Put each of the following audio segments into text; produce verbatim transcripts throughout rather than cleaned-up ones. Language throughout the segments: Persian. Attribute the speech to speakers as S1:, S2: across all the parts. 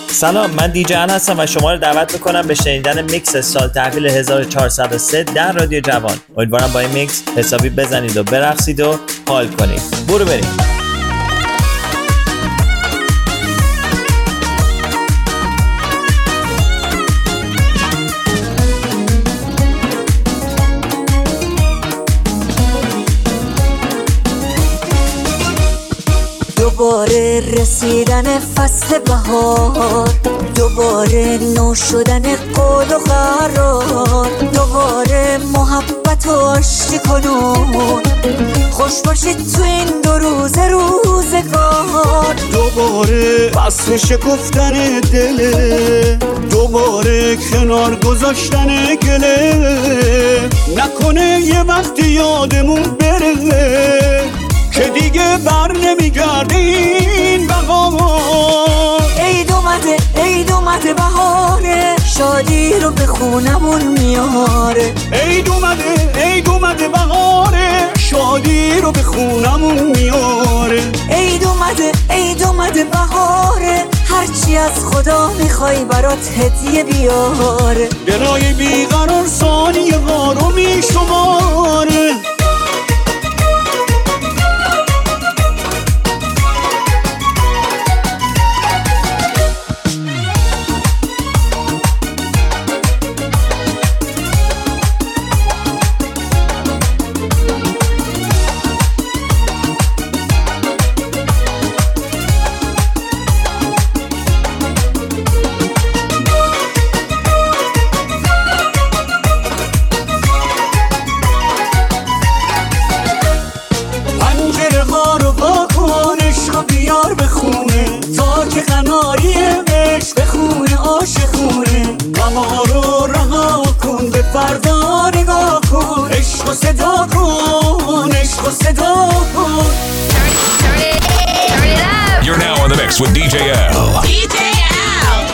S1: سلام، من دیجی ان هستم و شما رو دعوت میکنم به شنیدن میکس سال تحویل هزار و چهارصد و سه در رادیو جوان. امیدوارم با این میکس حسابی بزنید و برقصید و حال کنید. برو بریم.
S2: دوباره رسیدن فصل بهار، دوباره نو شدن قول و قرار، دوباره محبت و آشتی کنون، خوش باشید تو این دو روز روزگار.
S3: دوباره فصل شکفتن دله، دوباره کنار گذاشتن گله، نکنه یه وقتی یادمون بره که دیگه بر نمیگرده این بهار.
S2: عید اومده عید اومده بهاره، شادی رو به خونمون میاره.
S3: عید اومده عید اومده بهاره، شادی رو به خونمون میاره.
S2: عید اومده عید اومده بهاره، هرچی از خدا میخوای برات هدیه بیاره.
S3: دلای بیقرار ثانیه ها رو میشماره. بیار بخونه تا که قناری عشق بخونه عاشقونه. غما رو رها کن به فردا نگاه کن، عشق و صدا کن عشق و صدا کن.
S4: You're now on the mix with دی جی L.
S5: دی جی L.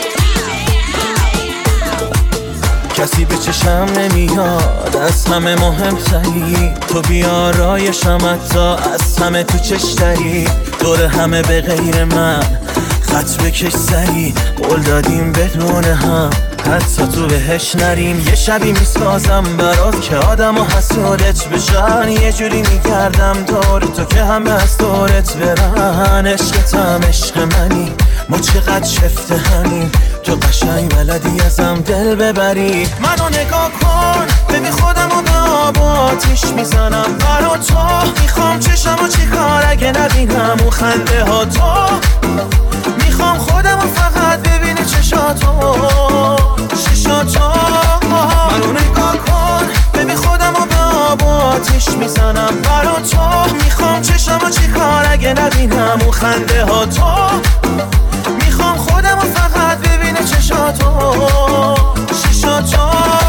S6: کسی به چشم نمیاد از همه مهمتری، تو بیارایشم حتی از همه تو چشتری. دور همه به غیر من خط بکش سری، قول دادیم بدون هم حتی تو بهش نریم. یه شبی میسازم برات که آدم و حسودت بشن، یه جوری میگردم دور تو که همه از دورت برن. عشقتم عشق منی، ما چقدر شفته همین، تو قشنگ بلدی ازم دل ببری. منو نگاه کن ببین خودم و به آب و آتیش میزنم برا تو. میخوام چشمو چی کار اگه نبینم اون خنده ها تو. میخوام خودم و فقط ببینی چشاتو چشاتو. منو نگاه کن ببین خودم و به آب و آتیش میزنم برا تو. میخوام چشمو چی کار اگه نبینم اون خنده ها تو. میخوام خودم و فقط ببینه چشاتو چشاتو.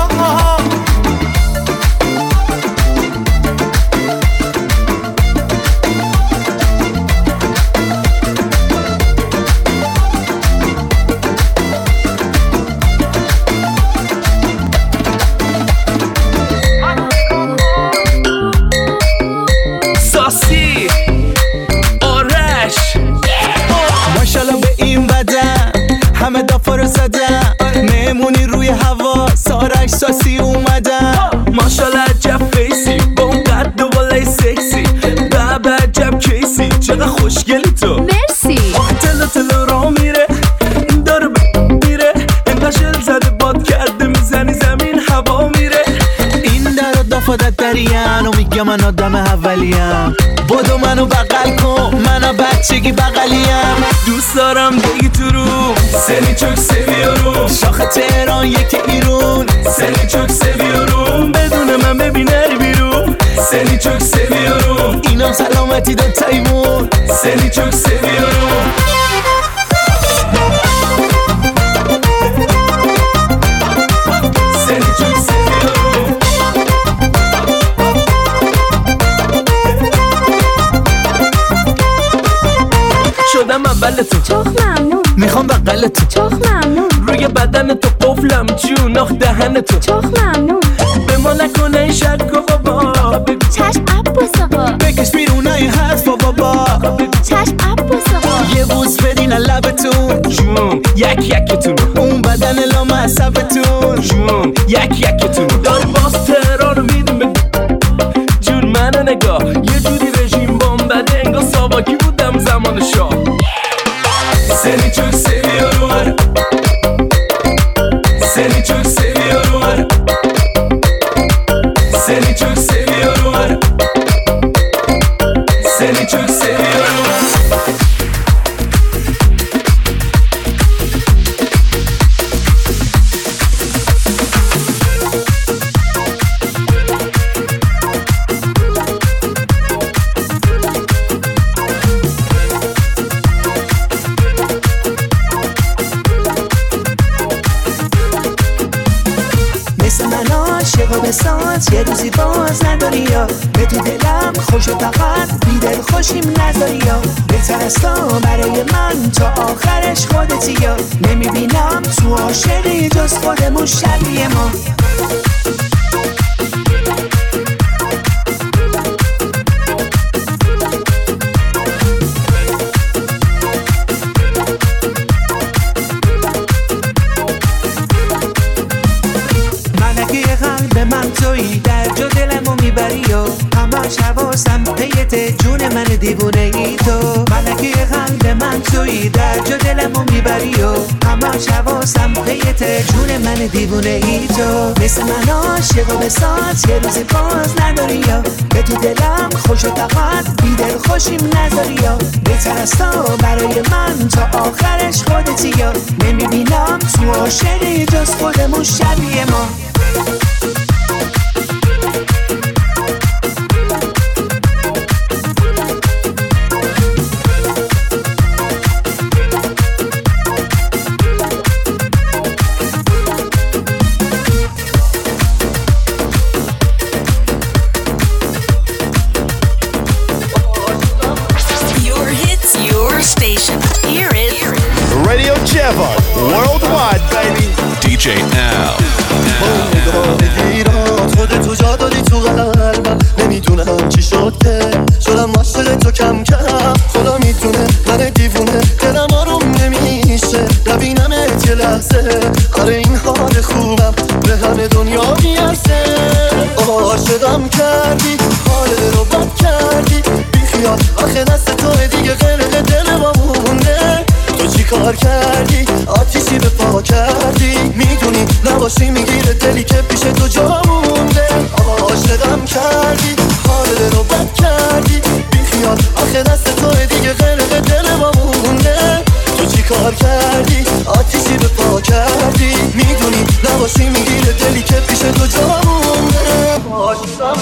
S7: ساسی آرش ماشالله به این بدن همه دافا رو زدن، مهمونی روی هوا سارک ساسی اومدن. ماشالله عجب فیسی با اون قد و بالای سکسی، بابا عجب کیسی چقدر خوشگلی تو.
S5: مرسی.
S7: آخه تلو تلو را میره این داره میره، انقدر شل زده باد کرده میزنی زمین هوا میره. این در و دافادت درین و میگه من آدم اولیم، بدو منو بغل کن منو بچگی بغلیم. دوست دارم بگی تو رو سلی چوک سویارو، شاخ تهران یکی ایرون سلی چوک سویارو. بدون من ببینه بیرون سلی چوک سویارو، اینم سلامتی داد تایمون سلی چوک سویارو. شدم اول تو
S5: چخ ممنون،
S7: میخوام بغل تو
S5: چخ ممنون،
S7: روی بدن تو قفلم جون آخ دهن تو
S5: چخ ممنون.
S7: به ما نکنه این شک و بابا،
S5: چشم عباس آقا
S7: بکش بیرون این حرف و بابا،
S5: چشم عباس آقا.
S7: یه بوس بدین الله لبتون جون یک یکتون اون بدن لامصبتون جون یک یکتون داریم باز تهران رو میدیم به جون منو نگاه یه جوری رژیم بام بده انگار ساواکی بودم زمان شاه seni çok seviyorum seni çok seviyorum seni çok seviyorum seni çok seviyorum
S8: بساز یه روزی باز نداری یا به تو دلم خوش فقط بی دل خوشیم نذاری یا بهتر از تو برای من تا آخرش خودتی یا نمیبینم تو عاشقی جز خودمون شبیه ما در جا دلمو میبری و همش حواسم پیت جون من دیوونه ای تو ملکه قلب من تویی در جا دلمو میبری و همش حواسم پیت جون من دیوونه ای تو مثل من عاشق و بساز یه روزی باز نداری یا به تو دلم خوش و فقط بی دل خوشیم نذاری یا بهتر از تو برای من تا آخرش خودتی یا نمیبینم تو عاشقی جز خودمون شبیه ما
S9: Radio Java, worldwide, baby.
S4: دی جی L.
S10: خودت تو جا دادی تو قلبم نمیدونم چی شد که شدم عاشق تو کم کم خدا میدونه من دیوونه دلم آروم نمیشه نبینمت یه لحظه آره این حال خوبم به همه دنیا میرسه عاشقم کردی حال رو بد کردی بیخیال آخه دست تو دیگه غرق دل ما مونده تو چی کار کردی آتیشی به پا کردی میدونی نباشی میگیره دلی که پیش تو جا مونده عاشقم کردی حال رو بد کردی بیخیال آخه دست تو دیگه غرق دل ما مونده تو چی کار کردی آتیشی به پا کردی میدونی نباشی میگیره دلی که پیش تو جا مونده عاشقم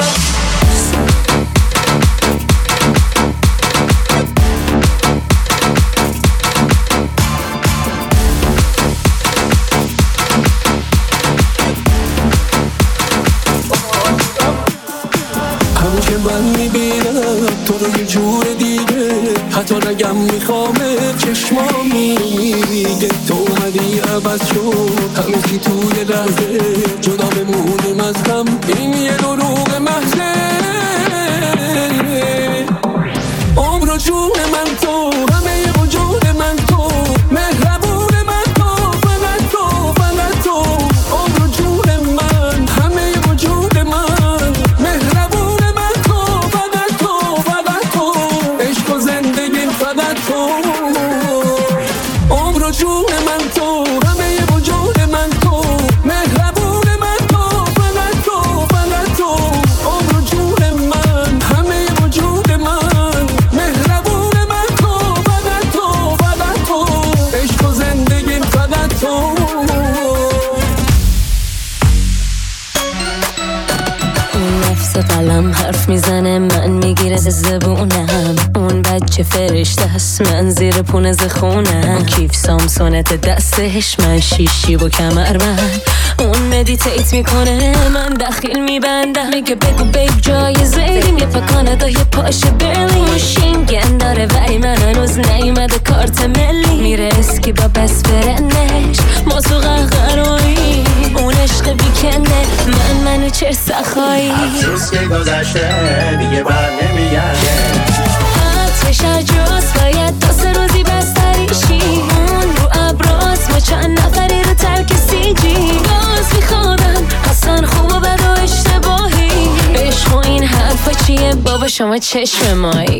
S7: من میبینم تو رو یه جور دیگه حتی نگم میخوامه چشمام میگه تو هدی عوض شد همه چی توی لحظه جدا بمونیم از هم این یه دروغ محضه عمر و جون من تو همه وجود من تو مهربون من تو فقط تو فقط تو عمر و جون من همه وجود من مهربون عمر و جون من تو همه وجود من تو مهربون من تو فقط تو فقط تو عمر و جون من همه وجود من مهربون من تو فقط تو فقط تو عشق و زندگی فقط تو
S11: نفس قلم حرف میزنه من میگیره زبونم اون بچه فرشته است من زیر پونه زخونم کیف سامسونت دستش من شیشی و کمر من اون مدیتیت میکنه من داخل میبندم میگه بگو بیب جای زیدیم یه پا کانادا یه پاش برلین موشینگن داره ولی من هنوز نیومده کارت ملی میره اسکی با بس فرنش ما تو قهقرایی اون عشق بیکنه من منو چر سخایی
S12: افسوس که گذشته دیگه بر نمیگرده
S11: آتش عجوز باید دو سه روزی بستریشی شما چشم مایی.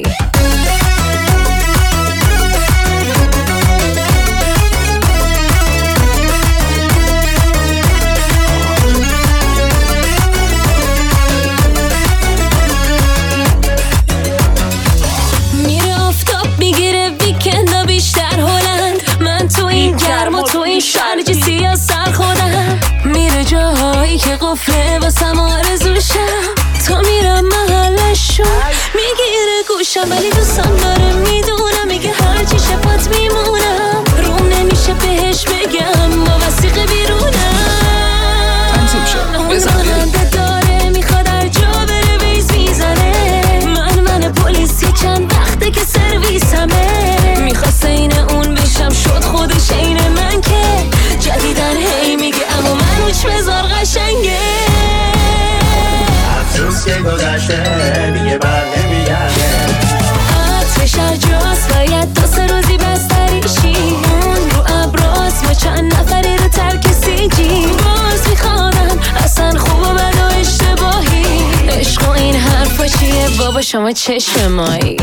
S13: تو این شرج سیاه سر خودم
S11: میره جاهایی که قفله واسم آرزوشم. تا میرم محلشون میگیره گوشم ولی دوستم داره میدونم میگه هرچی شفت میمونم. روم نمیشه بهش بگم با وسیقه بیرونم. اون راننده داره میخواد هر جا بره ویز میزنه. من من پلیسی چند وقته که سرویسمه. میخواست این اون بشم شد خودش این من که جدیدن هی میگه اما من هیچ بزار قشنگه.
S12: افسوس که گذشته دیگه بر نمیگرده.
S11: عطرش هر جاست باید دو سه روزی بستریشی. اون رو ابراز ما چند نفری رو ترک سیجی. باز میخوادن اصلا خوب و بد و اشتباهی. عشق و این حرفا چیه بابا شما چشم مایی.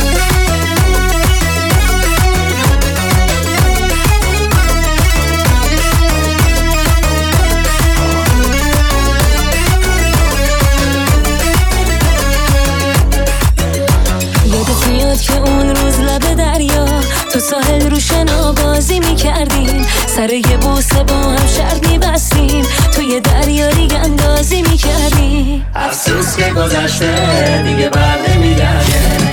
S11: که اون روز لب دریا تو ساحل رو شنا بازی میکردیم. سر یه بوسه با هم شرط میبستیم. تو یه دریا ریگ اندازی میکردیم.
S12: افسوس که گذشته دیگه بر نمیگرده.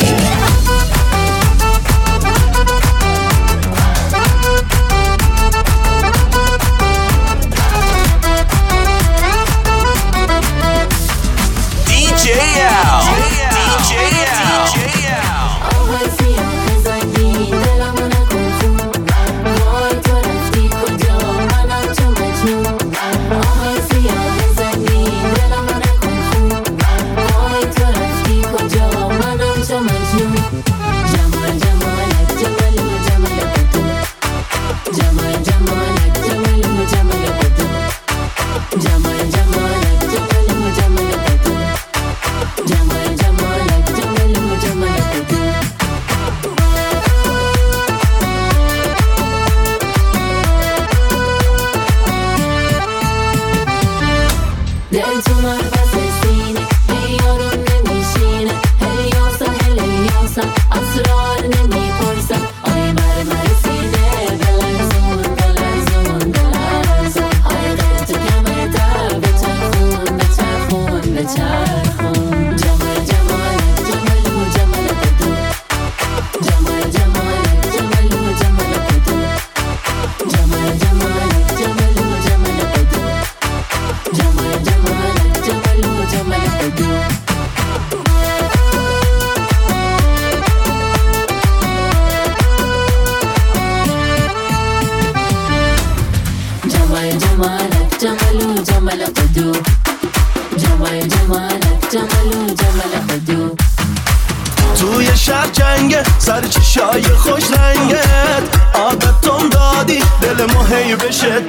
S6: توی شهر جنگه سر چشای خوش رنگت عادتم دادی دل مهی بشه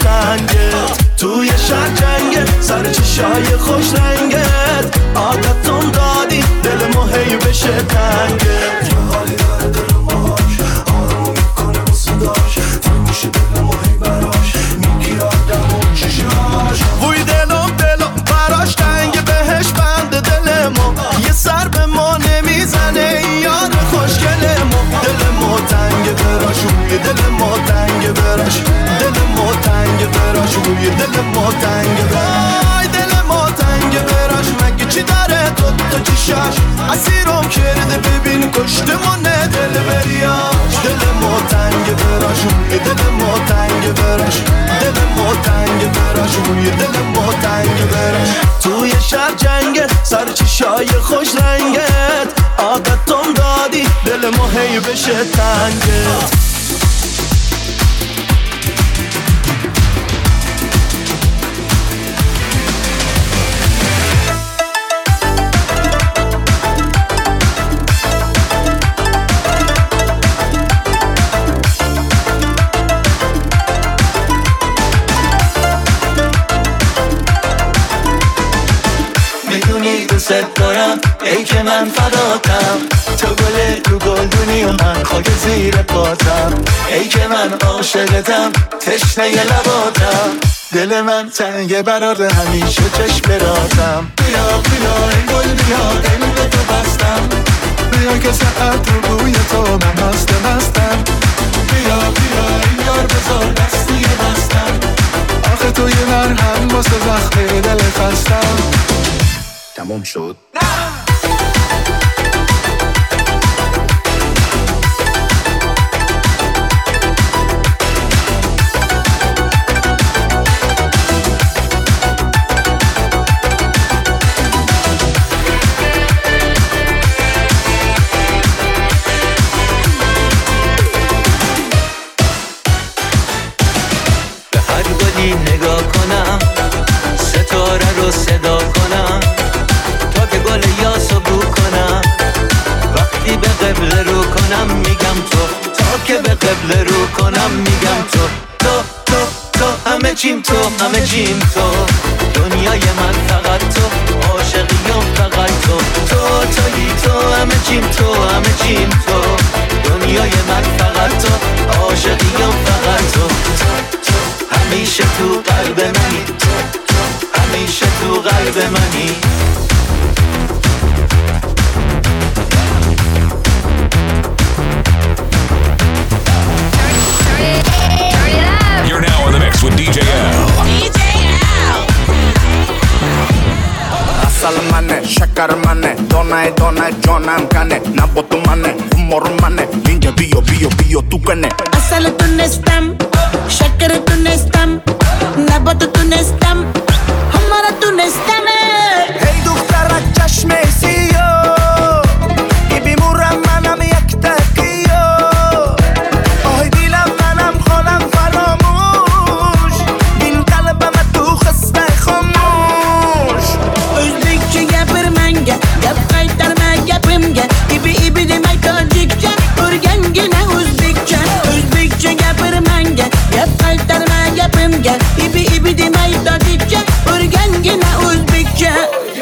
S6: تنگت. توی شهر جنگه سر چشای خوش رنگت عادتم دادی دل مهی بشه تنگت. یه حالی داره دل ماش آروم میکنه با صداش تنگ میشه دل مهی براش میگیر آدم و چشاش. وی دلم دلم براش تنگ بهش بند دل ما. یه سر به ما نمیزنه یاد خوشگل ما. دل ما تنگ براش وی دل ما تنگ براش. دل ما تنگ براش وی دل ما تنگ براش. دل ما تنگ براش مگه چی داره تو تا چشاش. اسیرم کرده ببین کشتمونه دل بریاش. دل ما تنگ براش وی دل ما تنگ براش. دل ما تنگ براش وی دل ما تنگ براش. توی شهر جنگه سر چشای خوش رنگت عادتم دادی دل ما هی بشه تنگت. دوست دارم ای که من فداتم تو گل رو گلدونی و من خاک زیر پاتم ای که من عاشقتم تشنه لباتم دل من تنگه برار همیشه چشم براتم بیا بیا این گل بیا دل به تو بستم بیا که ساعت رو روی تو من مست مستم بیا بیا این یار بذار دستی بستم آخه تو یه مرهم واسه زخم دل خستم تمام شد نگاه کنم ستاره رو صدا کنم تا که گل یاسو بو کنم وقتی به قبله رو کنم میگم تو تا که به قبله رو کنم میگم تو تو تو تو همه چیم تو همه چیم تو دنیای من فقط تو عاشقیم فقط تو تو تویی تو همه چیم تو همه چیم تو دنیای من فقط تو عاشقیم فقط تو همیشه تو قلب منی همیشه تو قلب منی
S4: You're now in the mix with D J L.
S14: D J L. اصل منه شکر منه دانه دانه جانم کنه نبا تو منه عمر منه اینجا بیا بیا بیا تو کنه
S15: اصل تونستم شکر تونستم نبات تونستم همه تونستم
S14: هی دخترک چشم سیاه ای بیمورم منم یک تکیه آهای دیلم منم خانم فراموش این قلبم تو خسته خاموش
S15: Özbekçe yapır manga yap kaytarma yapımga İbi ibi demek Tacikçe Örgen gene Özbekçe Özbekçe yapır manga yap kaytarma yapımga İbi ibi demek Tacikçe Örgen gene Özbekçe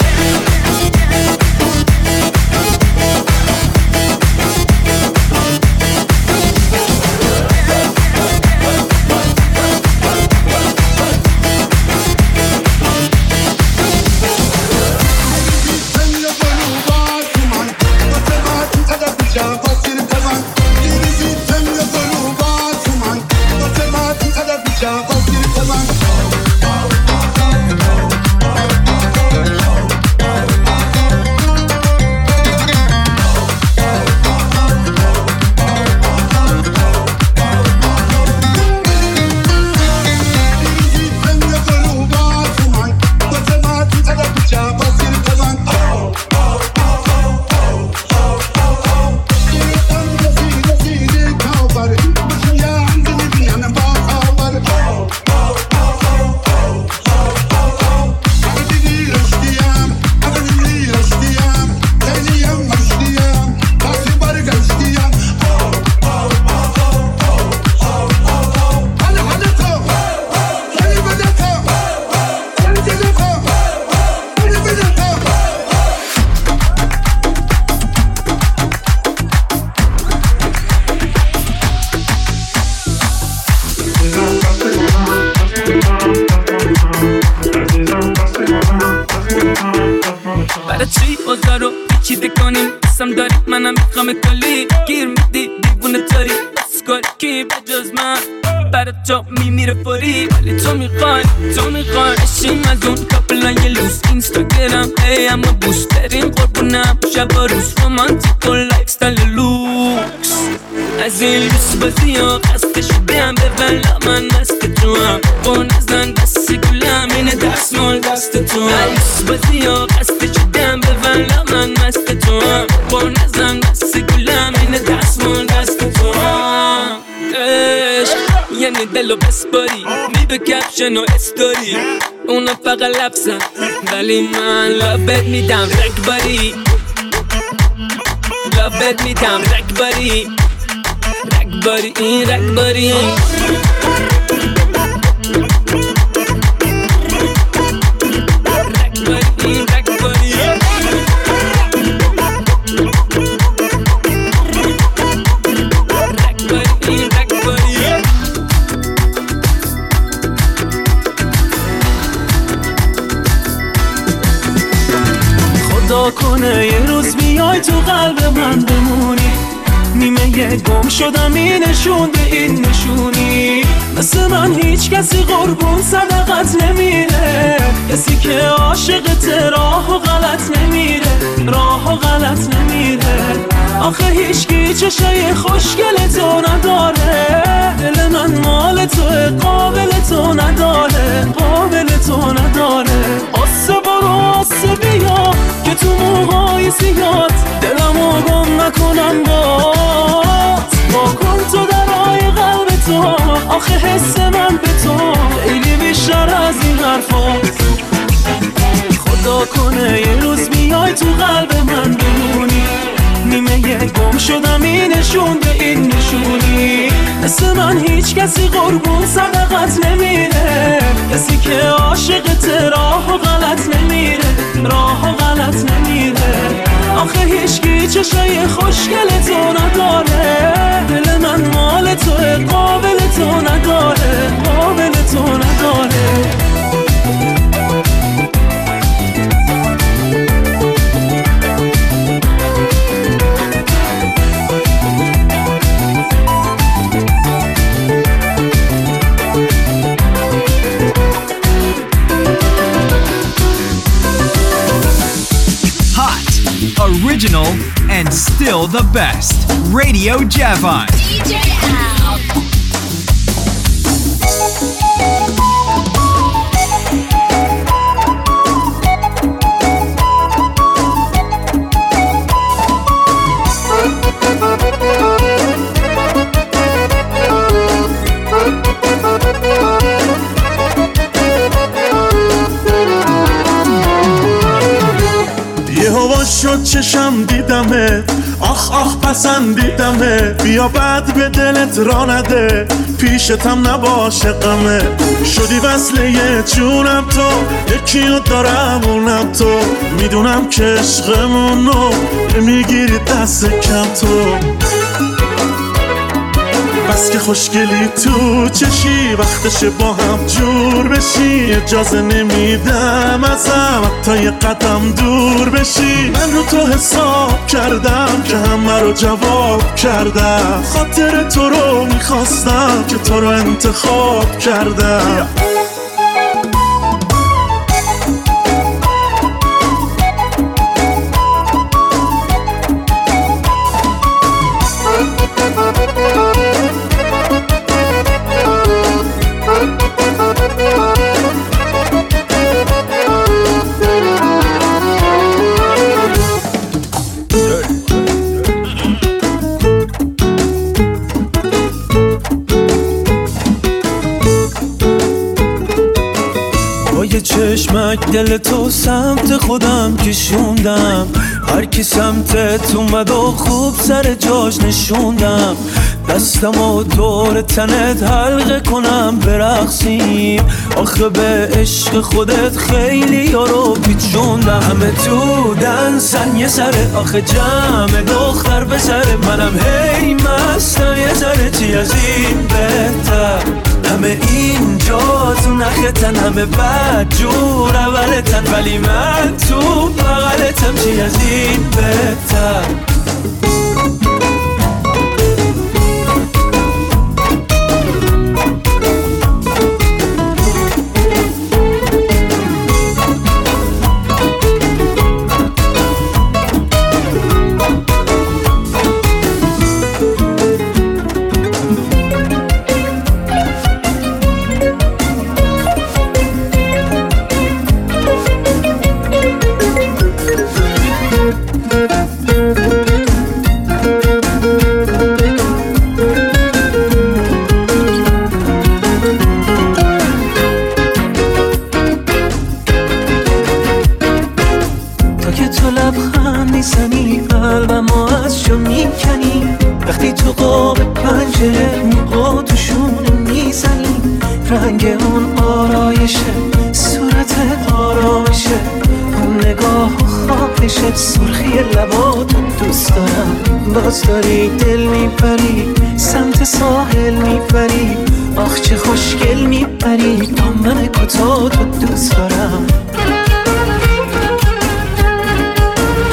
S16: برای چی اوضاع رو پیچیده کنیم قسم داری منم میخوام کلی گیر میدی دیوونه تاری بس کاری کی بجز من برای تو میمیره فوری ولی تو میخوای تو میخوای اشیم از اون کپلای لوس اینستاگرام ای اما بوست بریم قربونم شب و روز رومانتیک و لایف ستایل لوکس از این لوس بازی ها خسته شدم به ولا من مست تو هم با نزن دست گلم اینه دست مال دست تو هم لوس بازی ها خسته شدم به ولا من مست تو هم با نزن دست گلم اینه دست مال دست تو هم عشق یعنی دلو بسپاری می به کپشن و استوری اونا فقط لفظم ولی من لابت میدم رکباری لابت میدم رکباری رکباری این رکباری رکباری این رکباری
S7: خدا کنه یه روز بیای تو قلب من بمونی. نیمه یه گم شدم این نشون به این نشونی. مثل من هیچ کسی قربون صدقت نمیره، کسی که عاشقت راه و غلط نمیره، راه و غلط نمیره. آخه هیچکی چشای خوشگل تو نداره، دل من مال توه قابل تو نداره، قابل تو نداره. آسه برو آسه بیا که تو موهای زیاد دلمو گم نکنم بات. با کن تو درای قلب تو، آخه حس من به تو خیلی بیشتر از این حرفات. خدا کنه یه روز بیای تو قلب من بمونی. نیمه یه گم شدم این نشون به این نشونی. مثل من هیچ کسی قربون صدقت نمیره، کسی که عاشقت راه و غلط نمیره، راه و غلط نمیره. آخه هیچکی چشای خوشگل تو نداره، دل من مال توه قابل تو نداره، قابل تو نداره.
S17: Original and still the best. Radio Javon. D J Al.
S6: شد چشم دیدمه، آخ آخ پسندیدمه. بیا بعد به دلت را نده، پیشتم نباشه غمه. شدی وصله یه جونم تو، یکیو دارم اونم تو. میدونم که عشقمونو میگیری دست کم تو. بس که خوشگلی تو چشی، وقتش با هم جور بشی. اجازه نمیدم ازم حتی یه قدم دور بشی. من رو تو حساب کردم که همه رو جواب کردم. خاطر تو رو میخواستم که تو رو انتخاب کردم.
S7: چشمک دل تو سمت خودم کشوندم. هر کی سمتت اومد و خوب سر جاش نشوندم. دستمو دور تنت حلقه کنم برقصیم. آخه به عشق خودت خیلی یارو پیچوندم. همه تو دنسن یه سره، آخه جمع دختر به سره. منم هی مستم یه ذره، چی از این بهتر. همه اینجا تو نختن، همه بد جور اولتن. ولی من تو بغلتم، چی از این بهتر. سرخی لباتو دوست دارم. باز داری دل میپری سمت ساحل میپری. آخ چه خوشگل میپری، دامن کتاتو دوست دارم.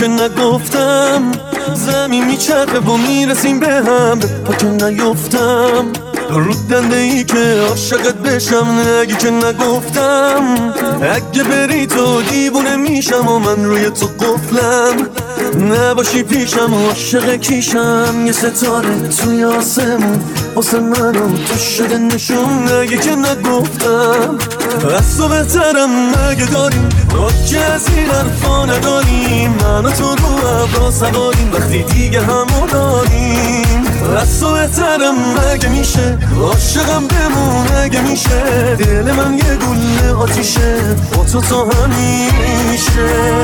S10: که نگفتم زمین میچرخه و میرسیم به هم پا که نیفتم رو دنده ای که عاشقت بشم نگی که نگفتم اگه بری تو دیوونه میشم و من روی تو قفلم نباشی پیشم و عاشق کیشم یه ستاره توی آسمون واسه منو تو شده نشون نگی که نگفتم از تو بهترم مگه داریم ما که از این حرفا نداریم من و تو رو ابرا سواریم وقتی دیگه همو داریم از تو بهترم مگه میشه عاشقم بمون اگه میشه دل من یه گله آتیشه با تو تا همیشه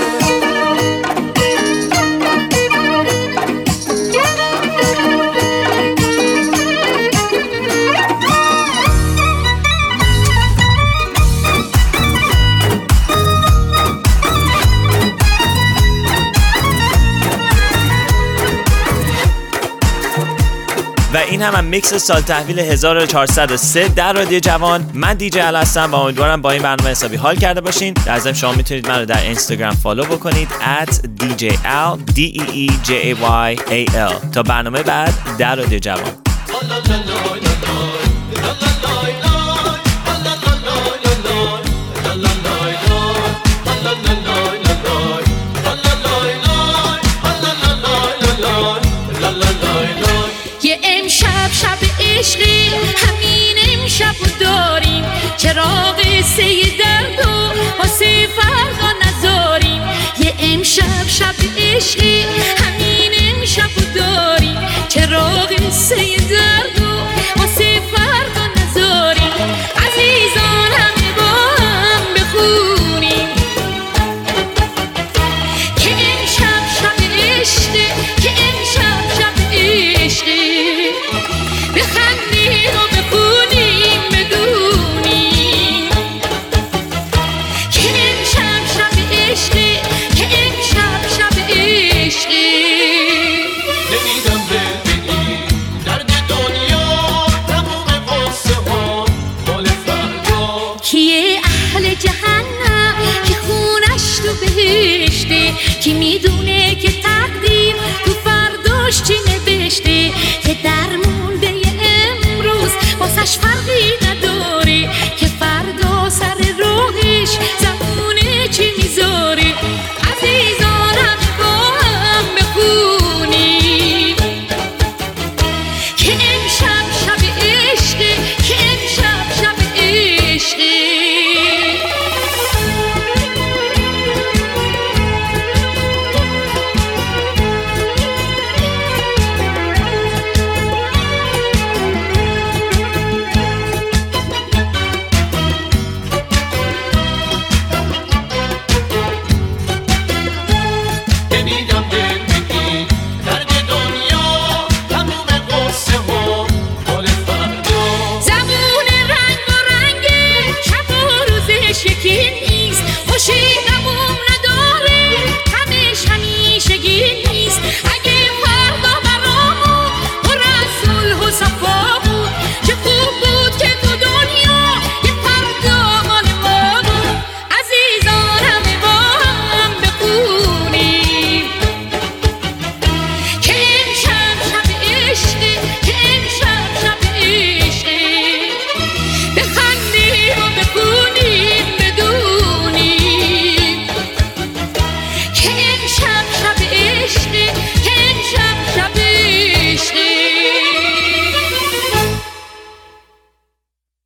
S1: و این هم, هم میکس سال تحویل هزار و چهارصد و سه در رادیو جوان. من دیجی ال هستم و امیدوارم با این برنامه حسابی حال کرده باشین. در ضمن شما میتونید من رو در اینستاگرام فالو بکنید ات دی جی ال دی ای ای جی ای وای ای ال تا برنامه بعد در رادیو جوان.
S13: یه امشب شب عشقی همین امشب رو داریم چراغ سه درد و واسه فردا نذاریم یه امشب شب عشقی همین